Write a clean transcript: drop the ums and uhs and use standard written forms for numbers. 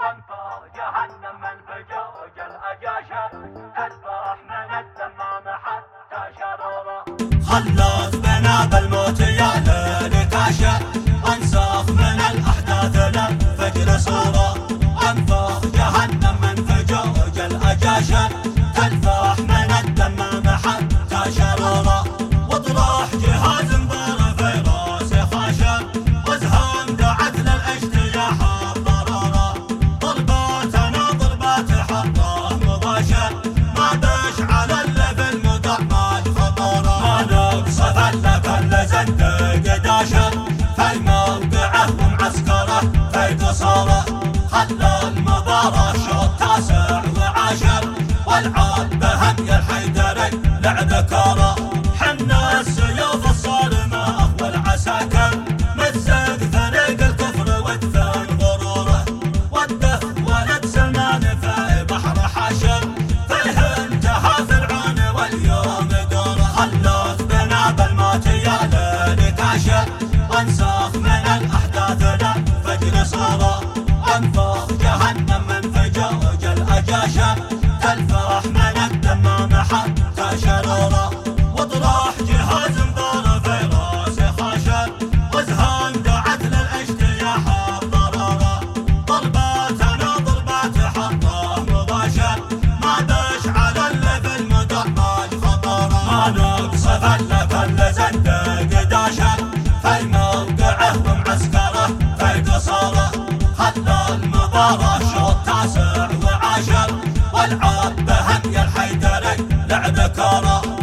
انفاق جهنم من فجوج الاجاشر تذبح من الدمام حتى شروره. خلت بنا بالموت يا ليل كاشر انساخ من الاحداث للفجر صوره. انفاق جهنم من فجوج الاجاشر تذبح من الدمام حتى شروره. واطرح جهاز مبار في راسه خاشر وازهام دعت للاجتياح الضروره. ضرباتنا ضربات حطه مباشر ما دش على الليفل مدعمات خطوره. ما نقصف الا كل زندق داشر في موقعه ومعسكره في قصوره. خلى المباراه شوط تاسع وعاشر والعاد بهدي الحيدري لعب كوره. حنا السيوف الصارمه والعساكر مزق فريق الكفر ودفن غروره. والدف ولد سلمان في بحر حاشر فيه انتهى فرعون واليوم دوره. خلت بنا بالموت يا ليل كاشر وانساخ من الاحداث للفجر صوره. انفاق جهنم من فجوج الاجاشر تلفح من الدمام حتى شروره. واطرح جهاز مبار في راسه خاشر وازهام دعت للاجتياح الضروره. ضرباتنا ضربات حطه مباشر ما دش على الليفل مدعمات خطوره. ما نقصف الا كل زندق داشر في موقعه ومعسكره في قصوره. خلى المباراه شوط تاسع وعاشر والعاد بهدي الحيدري لعب كوره.